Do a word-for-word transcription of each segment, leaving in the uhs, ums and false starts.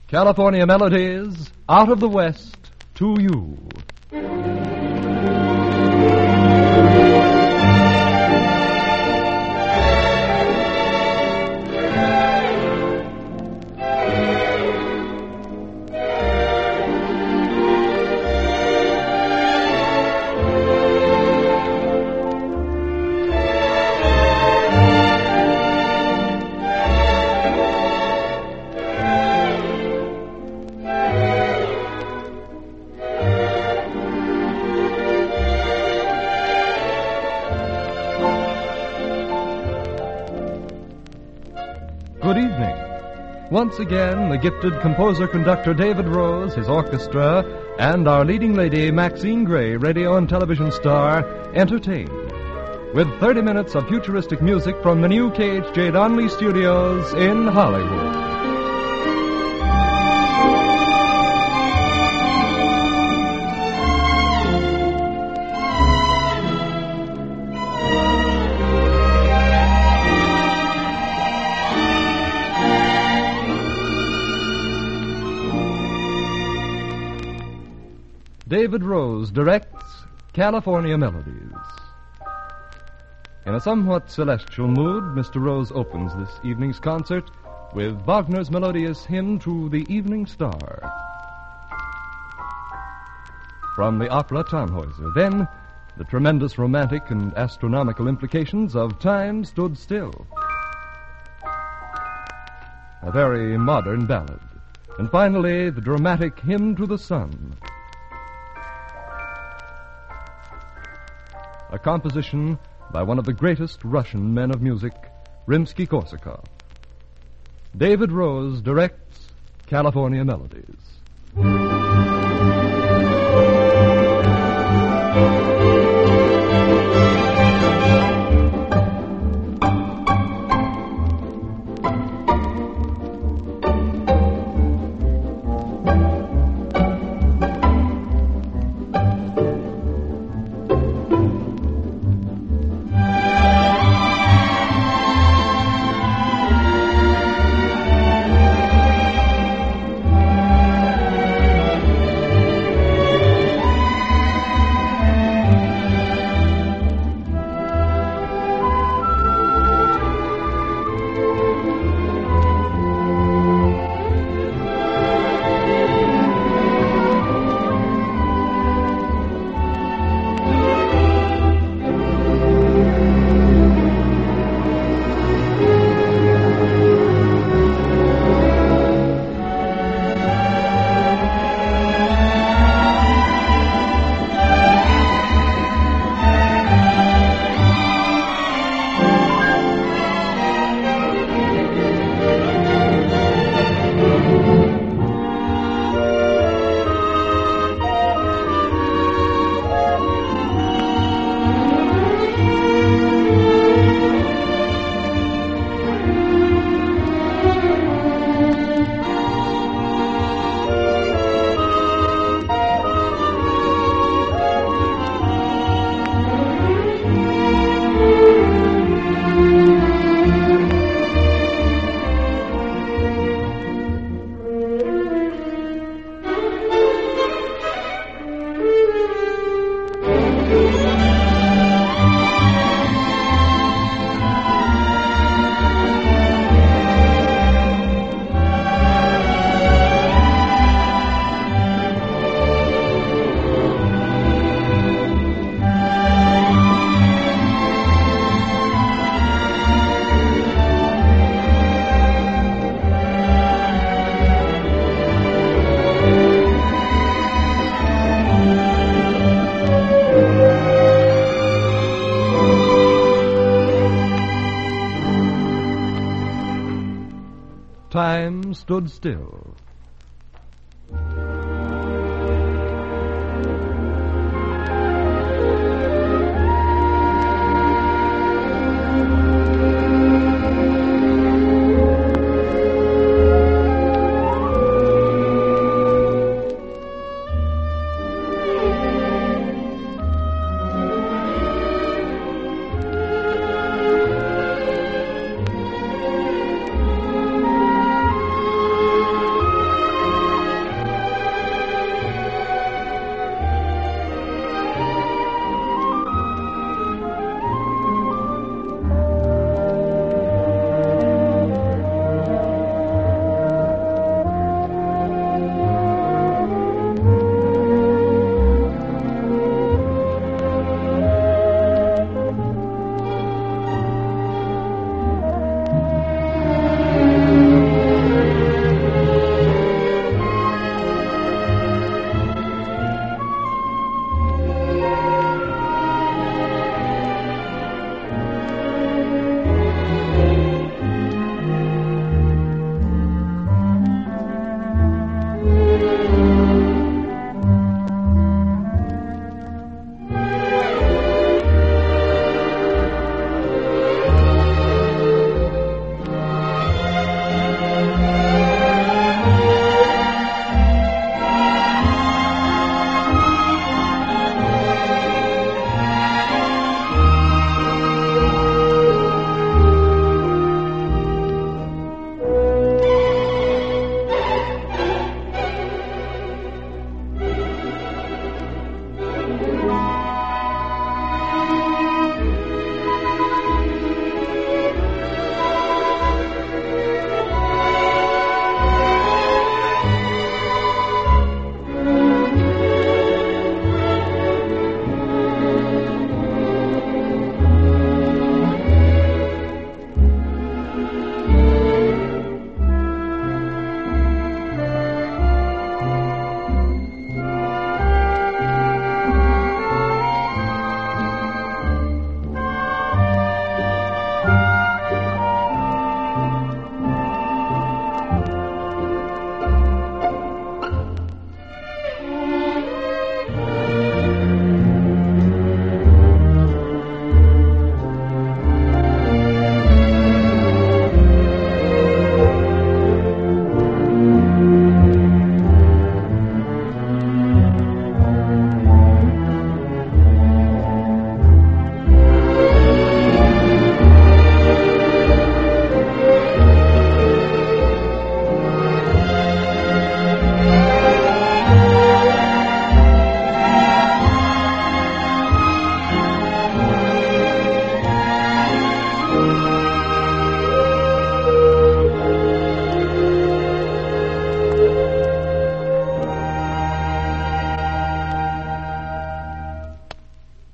California Melodies, out of the West to you. Good evening. Once again, the gifted composer-conductor David Rose, his orchestra, and our leading lady, Maxine Gray, radio and television star, entertain. With thirty minutes of futuristic music from the new K H J Donnelly Studios in Hollywood. David Rose directs California Melodies. In a somewhat celestial mood, Mister Rose opens this evening's concert with Wagner's melodious hymn to the Evening Star from the opera Tannhäuser. Then, the tremendous romantic and astronomical implications of Time Stood Still, a very modern ballad. And finally, the dramatic hymn to the sun, a composition by one of the greatest Russian men of music, Rimsky-Korsakov. David Rose directs California Melodies. Time stood still.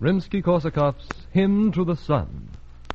Rimsky-Korsakov's Hymn to the Sun.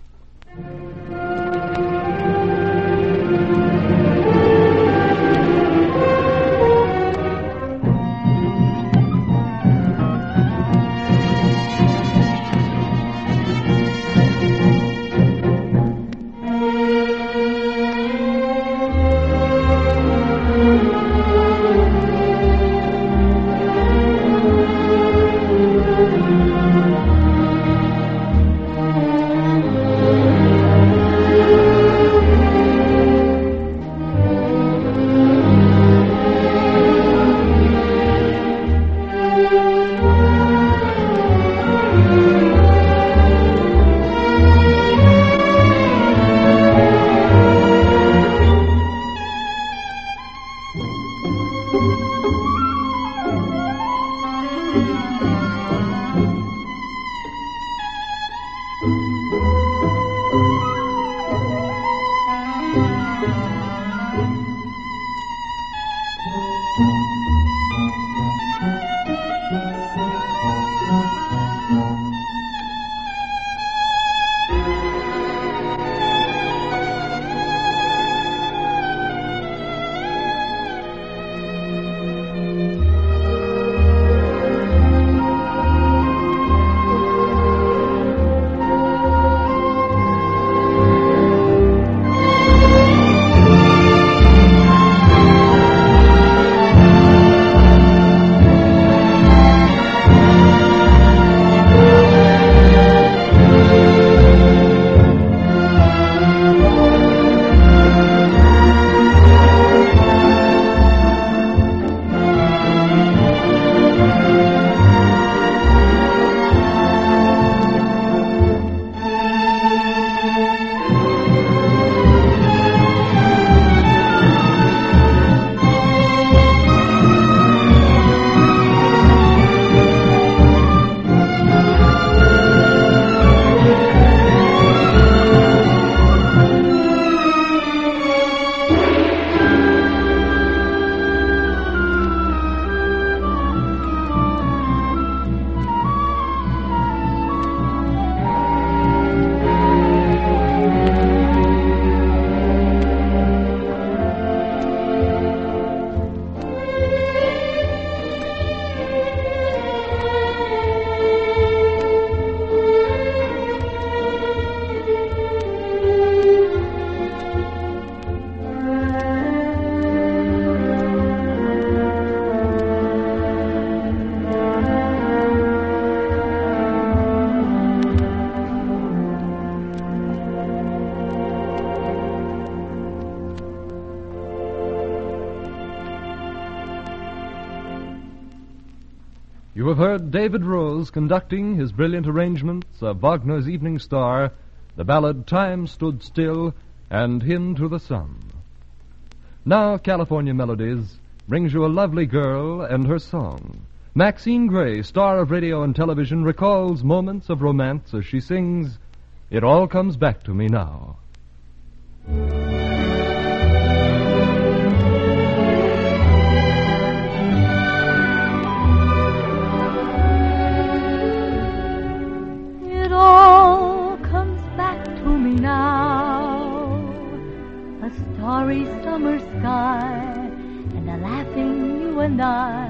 You have heard David Rose conducting his brilliant arrangements of Wagner's Evening Star, the ballad Time Stood Still, and Hymn to the Sun. Now, California Melodies brings you a lovely girl and her song. Maxine Gray, star of radio and television, recalls moments of romance as she sings, "It All Comes Back to Me Now." Starry summer sky and a laughing you and I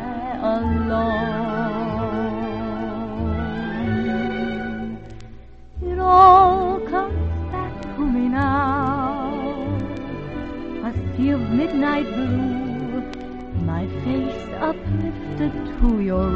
alone. It all comes back to me now, a sea of midnight blue, my face uplifted to your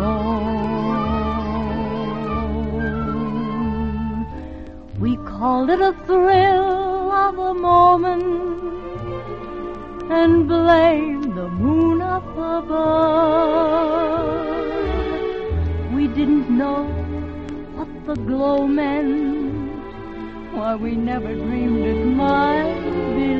own. We called it a thrill of a moment and blame the moon up above. We didn't know what the glow meant, why we never dreamed it might be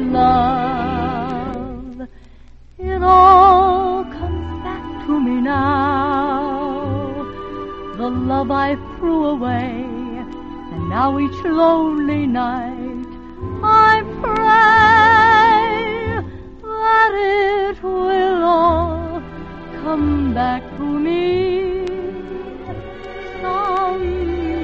love. It all comes back to me now, the love I threw away, and now each lonely night I pray that it will all come back to me someday.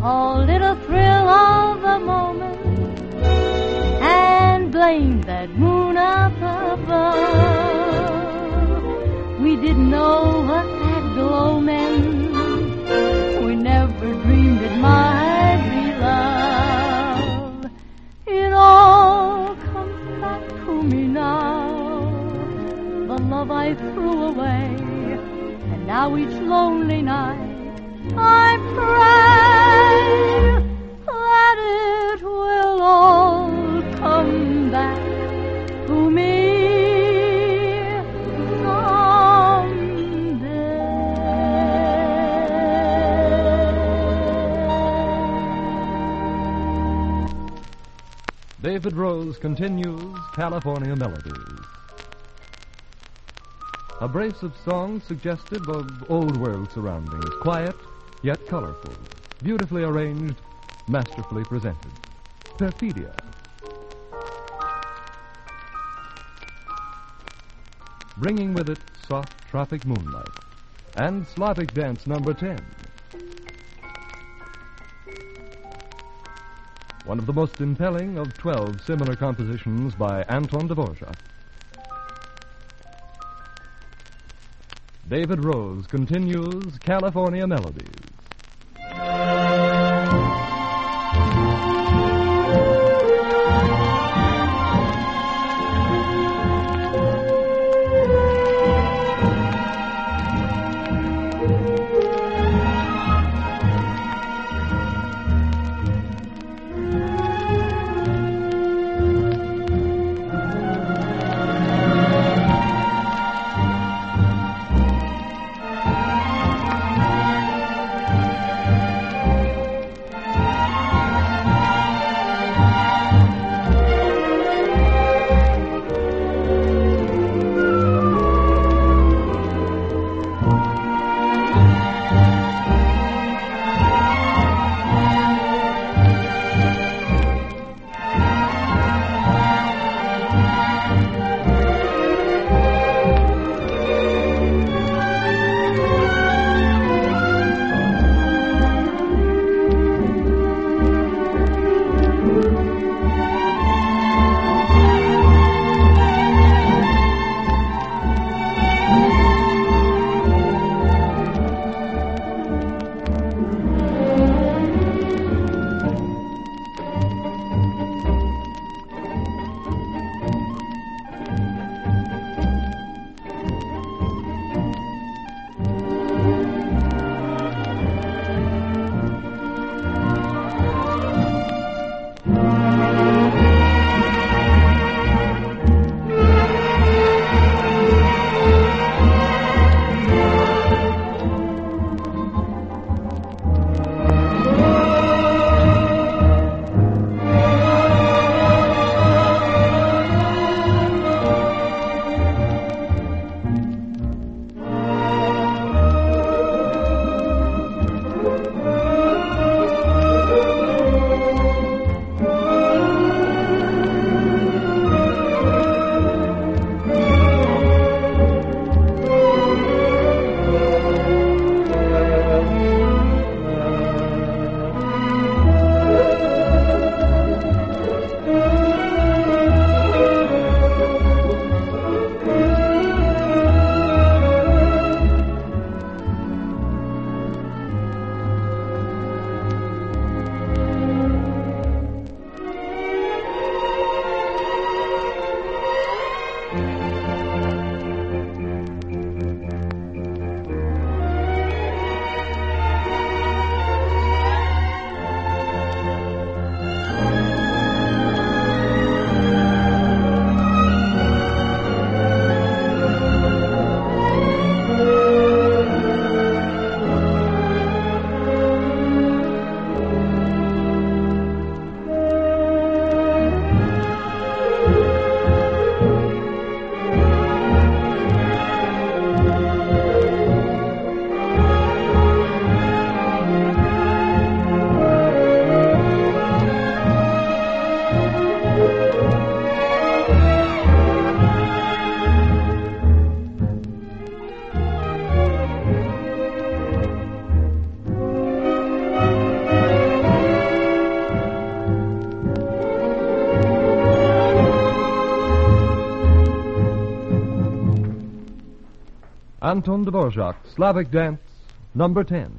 Call it a thrill of the moment and blame that moon up above. We didn't know what that glow meant. We never dreamed it might be love. It all comes back to me now, the love I threw away. And now each lonely night I pray that it will all come back to me someday. David Rose continues California Melodies. A brace of songs suggestive of old-world surroundings, quiet yet colorful, beautifully arranged, masterfully presented. Perfidia. Bringing with it soft tropic moonlight. And Slavic Dance number ten. One of the most impelling of twelve similar compositions by Anton Dvorak. David Rose continues California Melodies. Anton Dvorak, Slavic Dance, number ten.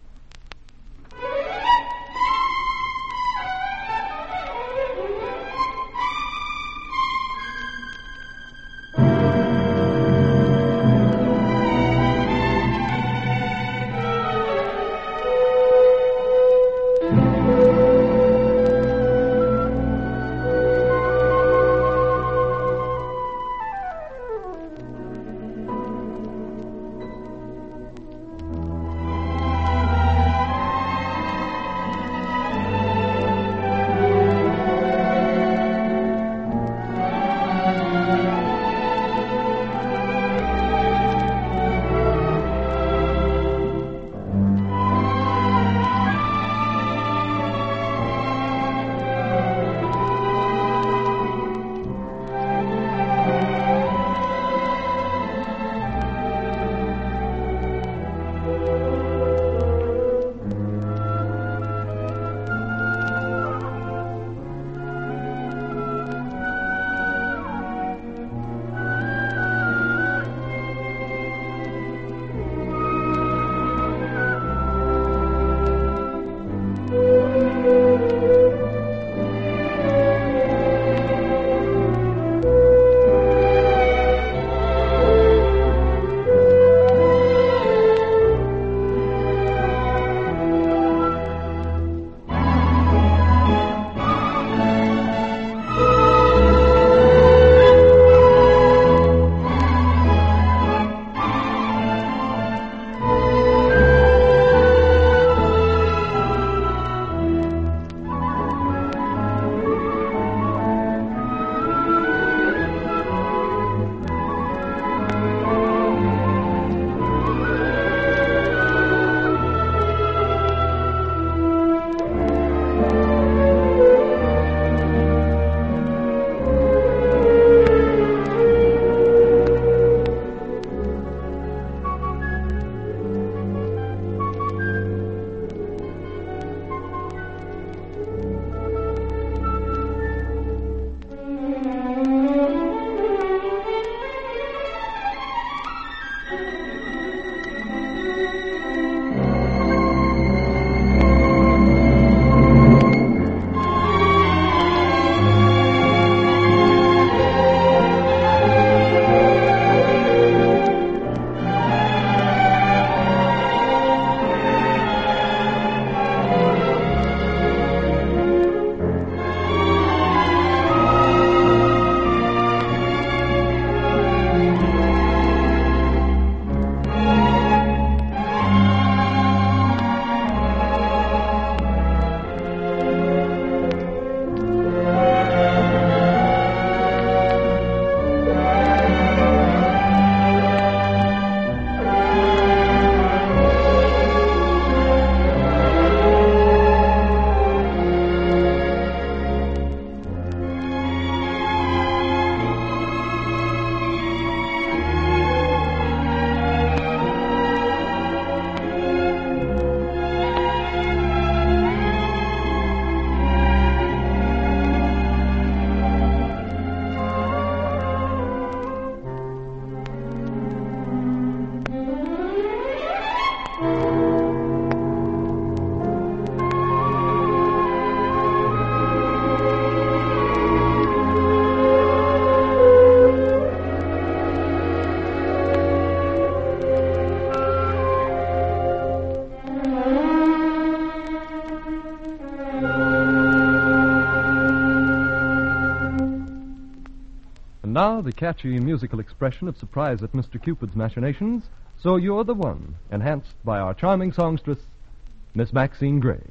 And now the catchy musical expression of surprise at Mister Cupid's machinations, So You're the One, enhanced by our charming songstress, Miss Maxine Gray.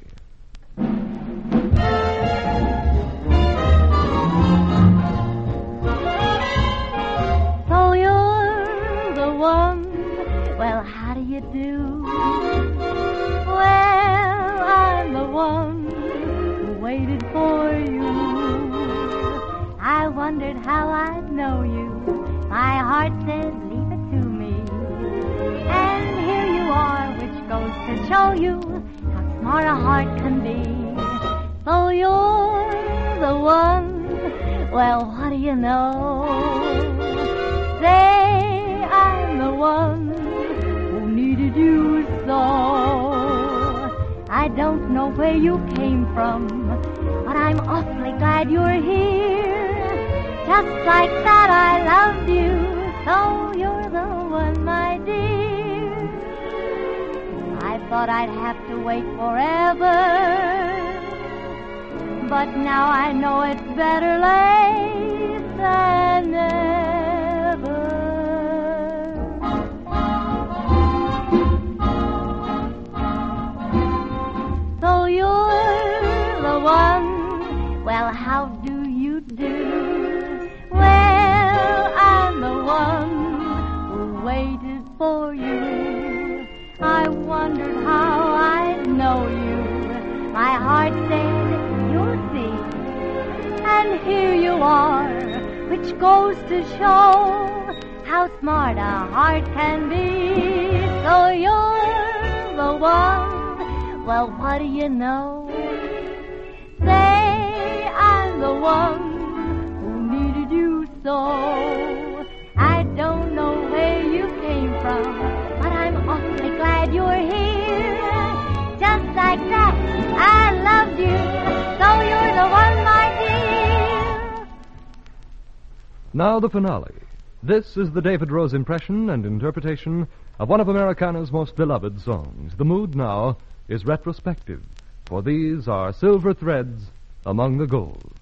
So you're the one, well, how do you do? Well, I'm the one who waited for you. I wondered how I'd know you. My heart said, leave it to me. And here you are, which goes to show you how smart a heart can be. So you're the one, well, what do you know? Say I'm the one needed you so. I don't know where you came from, but I'm awfully glad you're here. Just like that I loved you, so you're the one, my dear. I thought I'd have to wait forever, but now I know it's better late than never. So you're the one, well, how do you do? Well, I'm the one who waited for you. I wondered how I'd know you. My heart said, you'll see. And here you are, which goes to show how smart a heart can be. So you're the one, well, what do you know? Say I'm the one who needed you so. I don't know where you came from, but I'm awfully glad you're here. Just like that, I loved you, so you're the one, my dear. Now the finale. This is the David Rose impression and interpretation of one of Americana's most beloved songs. The mood now is retrospective, for these are silver threads among the gold.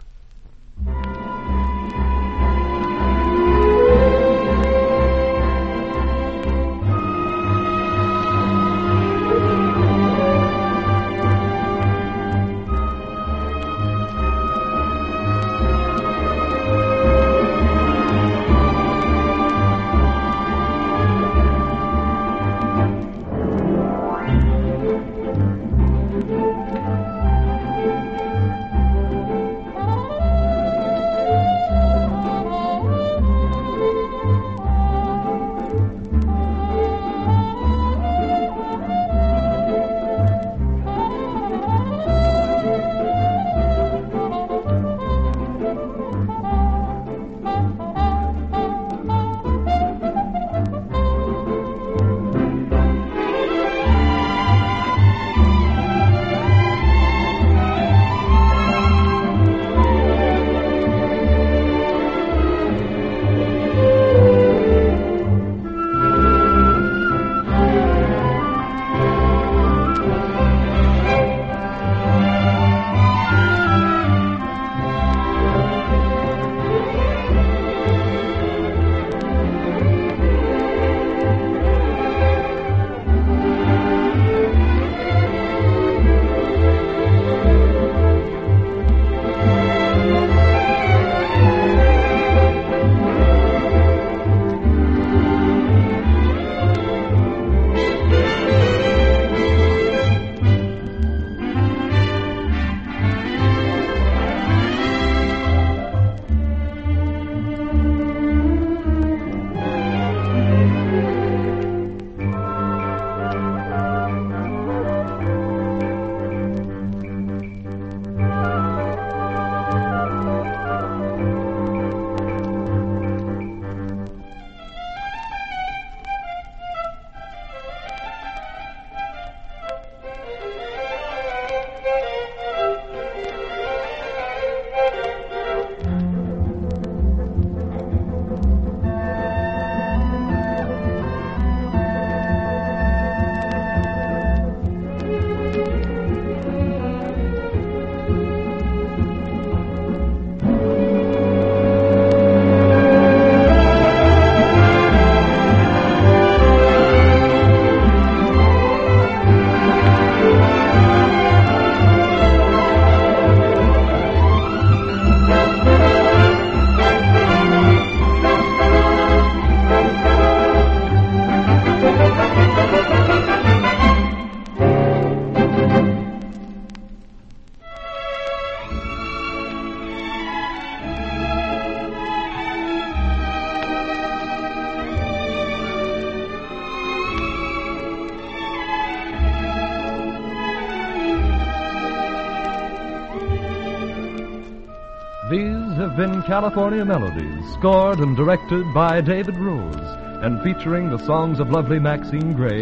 These have been California Melodies, scored and directed by David Rose, and featuring the songs of lovely Maxine Gray,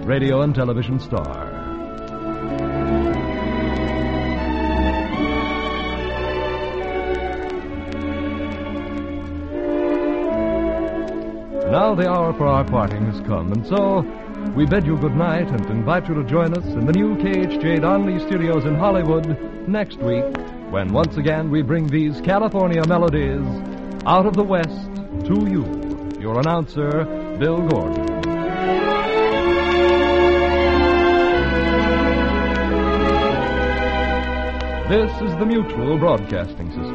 radio and television star. Now the hour for our parting has come, and so we bid you good night and invite you to join us in the new K H J Donley Studios in Hollywood next week, when once again we bring these California melodies out of the West to you. Your announcer, Bill Gordon. This is the Mutual Broadcasting System.